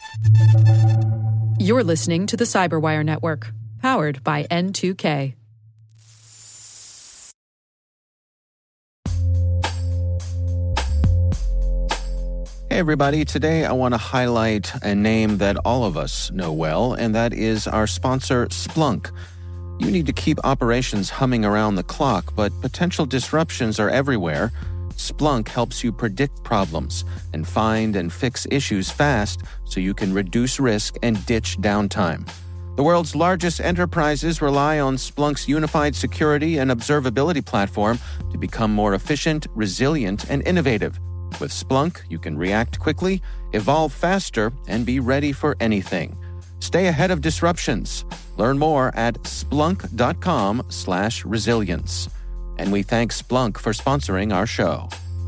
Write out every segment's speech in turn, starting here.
You're listening to the Cyberwire Network, powered by N2K. Hey everybody, today I want to highlight a name that all of us know well, and that is our sponsor, Splunk. You need to keep operations humming around the clock, but potential disruptions are everywhere. Splunk helps you predict problems and find and fix issues fast so you can reduce risk and ditch downtime. The world's largest enterprises rely on Splunk's unified security and observability platform to become more efficient, resilient, and innovative. With Splunk, you can react quickly, evolve faster, and be ready for anything. Stay ahead of disruptions. Learn more at splunk.com/resilience. And we thank Splunk for sponsoring our show.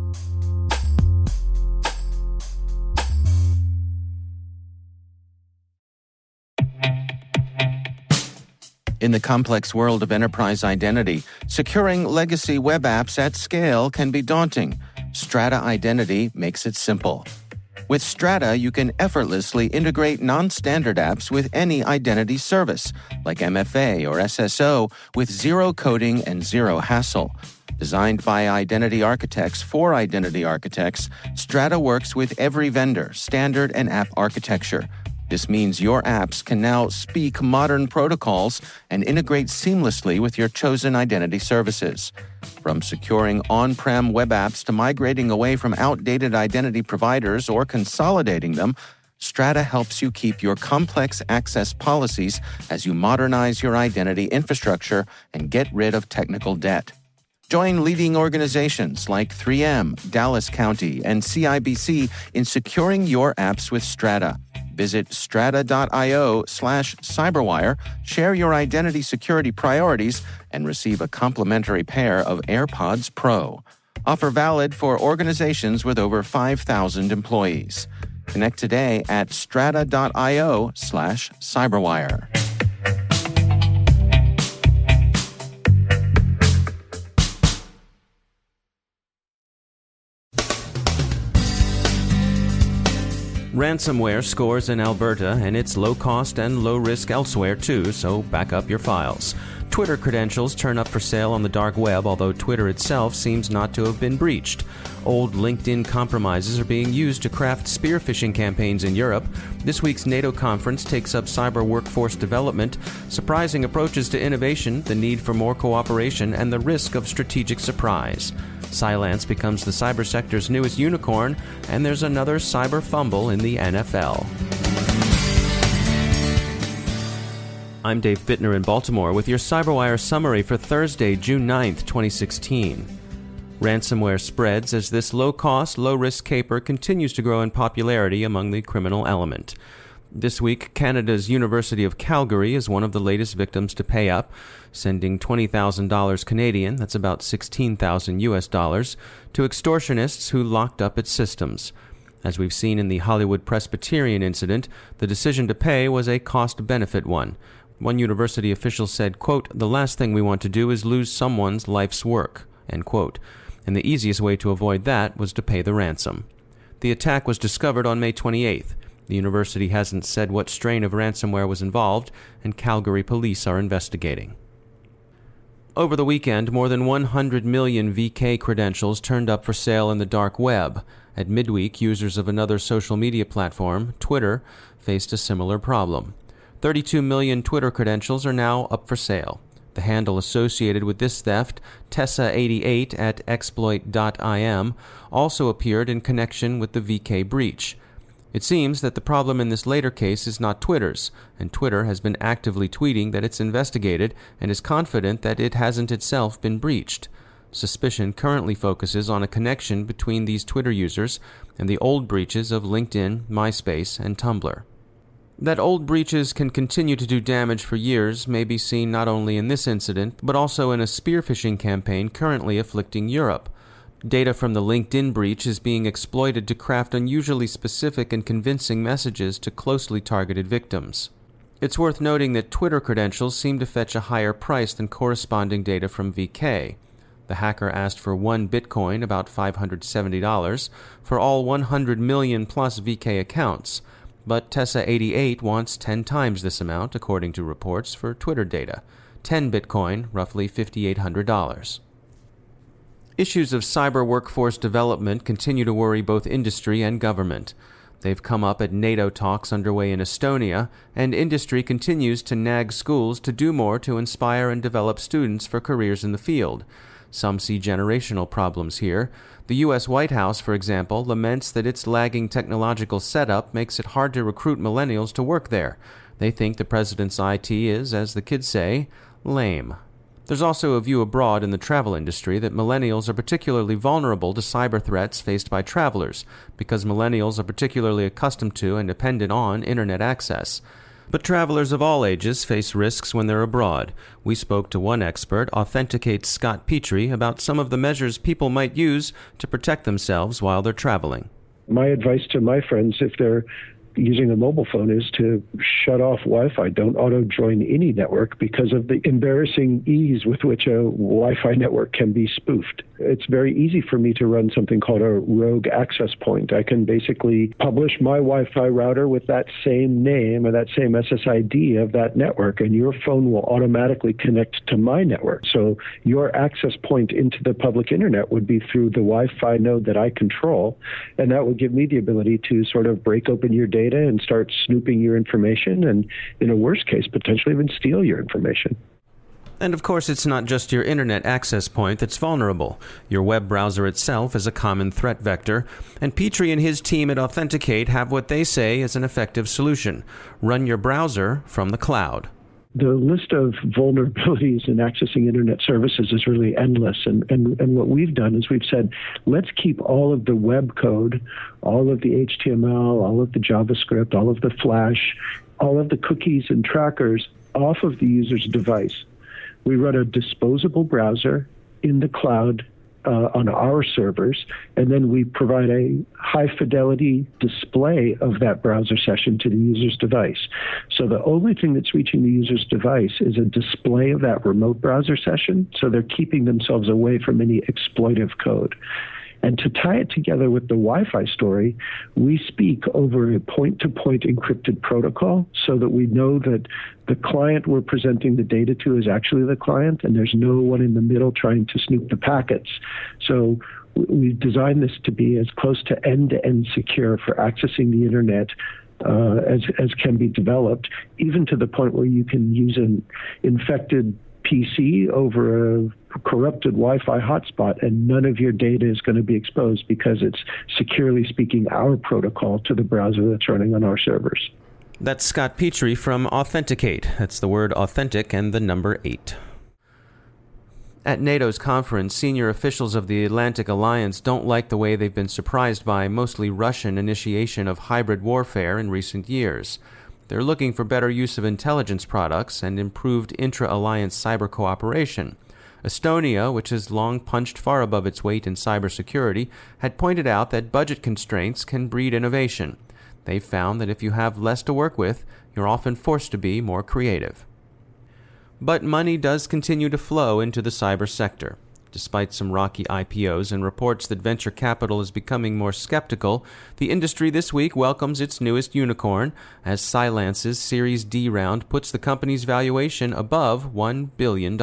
In the complex world of enterprise identity, securing legacy web apps at scale can be daunting. Strata Identity makes it simple. With Strata, you can effortlessly integrate non-standard apps with any identity service, like MFA or SSO, with zero coding and zero hassle. Designed by identity architects for identity architects, Strata works with every vendor, standard, and app architecture. This means your apps can now speak modern protocols and integrate seamlessly with your chosen identity services. From securing on-prem web apps to migrating away from outdated identity providers or consolidating them, Strata helps you keep your complex access policies as you modernize your identity infrastructure and get rid of technical debt. Join leading organizations like 3M, Dallas County, and CIBC in securing your apps with Strata. Visit strata.io/cyberwire, share your identity security priorities, and receive a complimentary pair of AirPods Pro. Offer valid for organizations with over 5,000 employees. Connect today at strata.io/cyberwire. Ransomware scores in Alberta, and it's low cost and low risk elsewhere too, so back up your files. Twitter credentials turn up for sale on the dark web, although Twitter itself seems not to have been breached. Old LinkedIn compromises are being used to craft spear phishing campaigns in Europe. This week's NATO conference takes up cyber workforce development, surprising approaches to innovation, the need for more cooperation, and the risk of strategic surprise. Cylance becomes the cyber sector's newest unicorn, and there's another cyber fumble in the NFL. I'm Dave Bittner in Baltimore with your CyberWire summary for Thursday, June 9th, 2016. Ransomware spreads as this low-cost, low-risk caper continues to grow in popularity among the criminal element. This week, Canada's University of Calgary is one of the latest victims to pay up, sending $20,000 Canadian, that's about $16,000 US dollars, to extortionists who locked up its systems. As we've seen in the Hollywood Presbyterian incident, the decision to pay was a cost-benefit one. One university official said, quote, "The last thing we want to do is lose someone's life's work," end quote. And the easiest way to avoid that was to pay the ransom. The attack was discovered on May 28th. The university hasn't said what strain of ransomware was involved, and Calgary police are investigating. Over the weekend, more than 100 million VK credentials turned up for sale in the dark web. At midweek, users of another social media platform, Twitter, faced a similar problem. 32 million Twitter credentials are now up for sale. The handle associated with this theft, Tessa88 at exploit.im, also appeared in connection with the VK breach. It seems that the problem in this later case is not Twitter's, and Twitter has been actively tweeting that it's investigated and is confident that it hasn't itself been breached. Suspicion currently focuses on a connection between these Twitter users and the old breaches of LinkedIn, MySpace, and Tumblr. That old breaches can continue to do damage for years may be seen not only in this incident, but also in a spear phishing campaign currently afflicting Europe. Data from the LinkedIn breach is being exploited to craft unusually specific and convincing messages to closely targeted victims. It's worth noting that Twitter credentials seem to fetch a higher price than corresponding data from VK. The hacker asked for 1 Bitcoin, about $570, for all 100 million plus VK accounts. but Tessa88 wants 10 times this amount, according to reports for Twitter data. 10 Bitcoin, roughly $5,800. Issues of cyber workforce development continue to worry both industry and government. They've come up at NATO talks underway in Estonia, and industry continues to nag schools to do more to inspire and develop students for careers in the field. Some see generational problems here. The U.S. White House, for example, laments that its lagging technological setup makes it hard to recruit millennials to work there. They think the president's IT is, as the kids say, lame. There's also a view abroad in the travel industry that millennials are particularly vulnerable to cyber threats faced by travelers, because millennials are particularly accustomed to and dependent on internet access. But travelers of all ages face risks when they're abroad. We spoke to one expert, Authenticate's Scott Petrie, about some of the measures people might use to protect themselves while they're traveling. My advice to my friends, if they're using a mobile phone, is to shut off Wi-Fi. Don't auto-join any network because of the embarrassing ease with which a Wi-Fi network can be spoofed. It's very easy for me to run something called a rogue access point. I can basically publish my Wi-Fi router with that same name or that same SSID of that network, and your phone will automatically connect to my network. So your access point into the public internet would be through the Wi-Fi node that I control, and that would give me the ability to sort of break open your data and start snooping your information, and in a worst case, potentially even steal your information. And of course, it's not just your internet access point that's vulnerable. Your web browser itself is a common threat vector, and Petrie and his team at Authenticate have what they say is an effective solution. Run your browser from the cloud. The list of vulnerabilities in accessing internet services is really endless. And what we've done is we've said, let's keep all of the web code, all of the HTML, all of the JavaScript, all of the Flash, all of the cookies and trackers off of the user's device. We run a disposable browser in the cloud on our servers, and then we provide a high-fidelity display of that browser session to the user's device. So the only thing that's reaching the user's device is a display of that remote browser session, so they're keeping themselves away from any exploitive code. And to tie it together with the Wi-Fi story, we speak over a point-to-point encrypted protocol so that we know that the client we're presenting the data to is actually the client, and there's no one in the middle trying to snoop the packets. So we've designed this to be as close to end-to-end secure for accessing the internet as can be developed, even to the point where you can use an infected PC over a corrupted Wi-Fi hotspot, and none of your data is going to be exposed because it's securely speaking our protocol to the browser that's running on our servers. That's Scott Petrie from Authenticate. That's the word authentic and the number 8. At NATO's conference, senior officials of the Atlantic Alliance don't like the way they've been surprised by mostly Russian initiation of hybrid warfare in recent years. They're looking for better use of intelligence products and improved intra-alliance cyber cooperation. Estonia, which has long punched far above its weight in cybersecurity, had pointed out that budget constraints can breed innovation. They've found that if you have less to work with, you're often forced to be more creative. But money does continue to flow into the cyber sector. Despite some rocky IPOs and reports that venture capital is becoming more skeptical, the industry this week welcomes its newest unicorn, as Cylance's Series D round puts the company's valuation above $1 billion.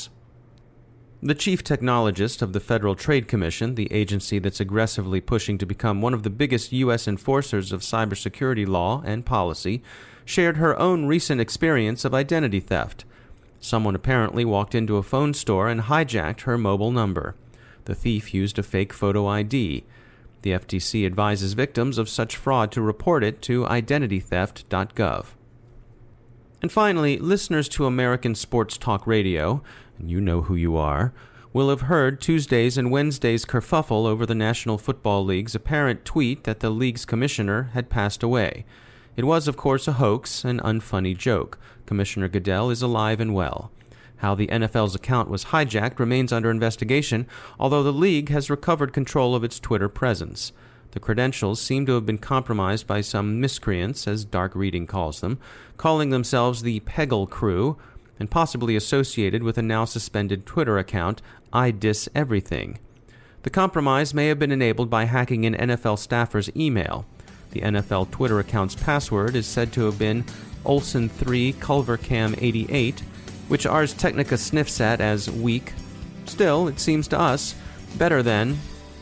The chief technologist of the Federal Trade Commission, the agency that's aggressively pushing to become one of the biggest U.S. enforcers of cybersecurity law and policy, shared her own recent experience of identity theft. Someone apparently walked into a phone store and hijacked her mobile number. The thief used a fake photo ID. The FTC advises victims of such fraud to report it to identitytheft.gov. And finally, listeners to American Sports Talk Radio, and you know who you are, will have heard Tuesday's and Wednesday's kerfuffle over the National Football League's apparent tweet that the league's commissioner had passed away. It was, of course, a hoax, an unfunny joke. Commissioner Goodell is alive and well. How the NFL's account was hijacked remains under investigation, although the league has recovered control of its Twitter presence. The credentials seem to have been compromised by some miscreants, as Dark Reading calls them, calling themselves the Peggle Crew, and possibly associated with a now suspended Twitter account, I Diss Everything. The compromise may have been enabled by hacking an NFL staffer's email. The NFL Twitter account's password is said to have been Olsen3 Culvercam88, which Ars Technica sniffs at as weak. Still, it seems to us better than ...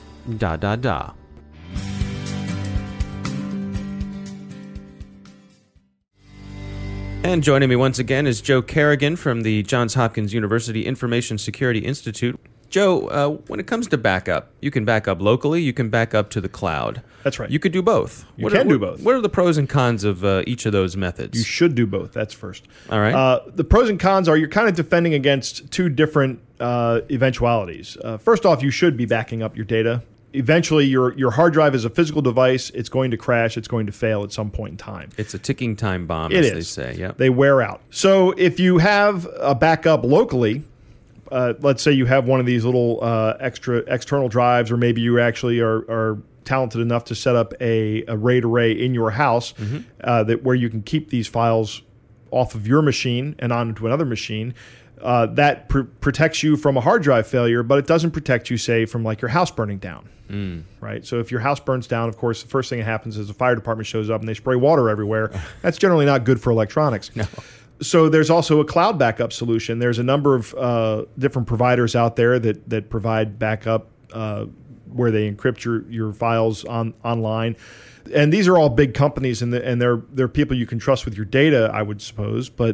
And joining me once again is Joe Carrigan from the Johns Hopkins University Information Security Institute. Joe, when it comes to backup, you can back up locally, you can back up to the cloud. That's right. You could do both. You can do both. What are the pros and cons of each of those methods? You should do both. That's first. All right. The pros and cons are you're kind of defending against two different eventualities. First off, you should be backing up your data. Eventually, your hard drive is a physical device. It's going to crash. It's going to fail at some point in time. It's a ticking time bomb, as they say. Yeah. They wear out. So if you have a backup locally, let's say you have one of these little external drives, or maybe you actually are talented enough to set up a RAID array in your house that where you can keep these files off of your machine and onto another machine. That protects you from a hard drive failure, but it doesn't protect you, say, from like your house burning down. Right? So if your house burns down, of course, the first thing that happens is the fire department shows up and they spray water everywhere. That's generally not good for electronics. No. So there's also a cloud backup solution. There's a number of different providers out there that provide backup where they encrypt your files online. And these are all big companies, and they're people you can trust with your data, I would suppose. But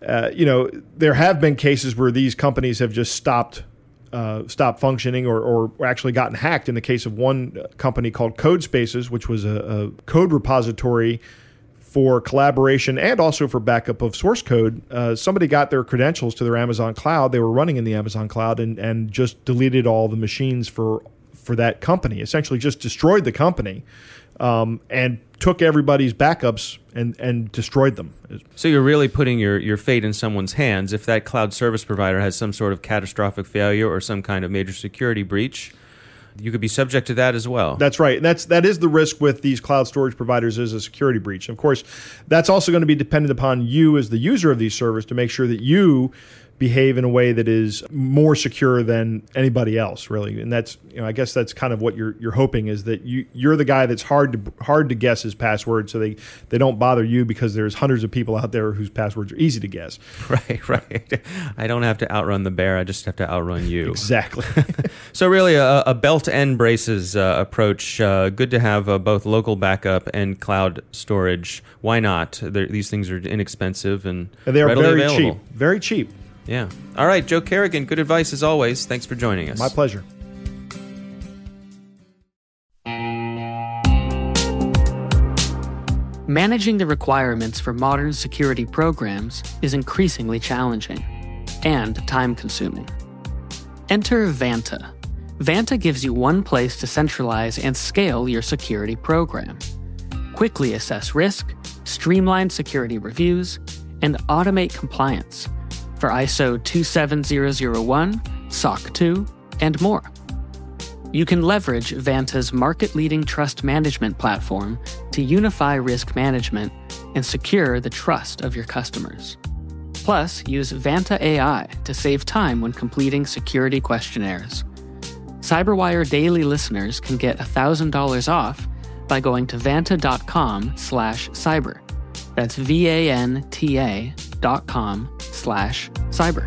there have been cases where these companies have just stopped functioning or actually gotten hacked. In the case of one company called CodeSpaces, which was a code repository for collaboration and also for backup of source code, somebody got their credentials to their Amazon cloud. They were running in the Amazon cloud and just deleted all the machines for that company, essentially just destroyed the company. And took everybody's backups and destroyed them. So you're really putting your fate in someone's hands. If that cloud service provider has some sort of catastrophic failure or some kind of major security breach, you could be subject to that as well. That's right. That is the risk with these cloud storage providers, is a security breach. Of course, that's also going to be dependent upon you as the user of these servers to make sure that you behave in a way that is more secure than anybody else, really. And that's, I guess that's kind of what you're hoping, is that you're the guy that's hard to guess his password, so they don't bother you because there's hundreds of people out there whose passwords are easy to guess. Right. I don't have to outrun the bear. I just have to outrun you. Exactly. So really a belt and braces approach. Good to have both local backup and cloud storage. Why not? These things are inexpensive and they are readily very available. cheap. Very cheap. Yeah. All right, Joe Carrigan, good advice as always. Thanks for joining us. My pleasure. Managing the requirements for modern security programs is increasingly challenging and time-consuming. Enter Vanta. Vanta gives you one place to centralize and scale your security program. Quickly assess risk, streamline security reviews, and automate compliance for ISO 27001, SOC 2, and more. You can leverage Vanta's market-leading trust management platform to unify risk management and secure the trust of your customers. Plus, use Vanta AI to save time when completing security questionnaires. CyberWire Daily listeners can get $1,000 off by going to vanta.com/cyber. That's vanta.com/cyber.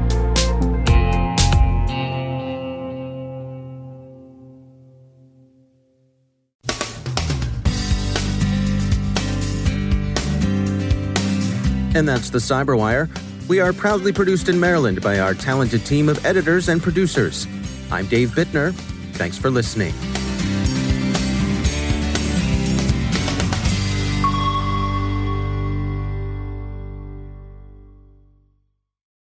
And that's the CyberWire. We are proudly produced in Maryland by our talented team of editors and producers. I'm Dave Bittner. Thanks for listening.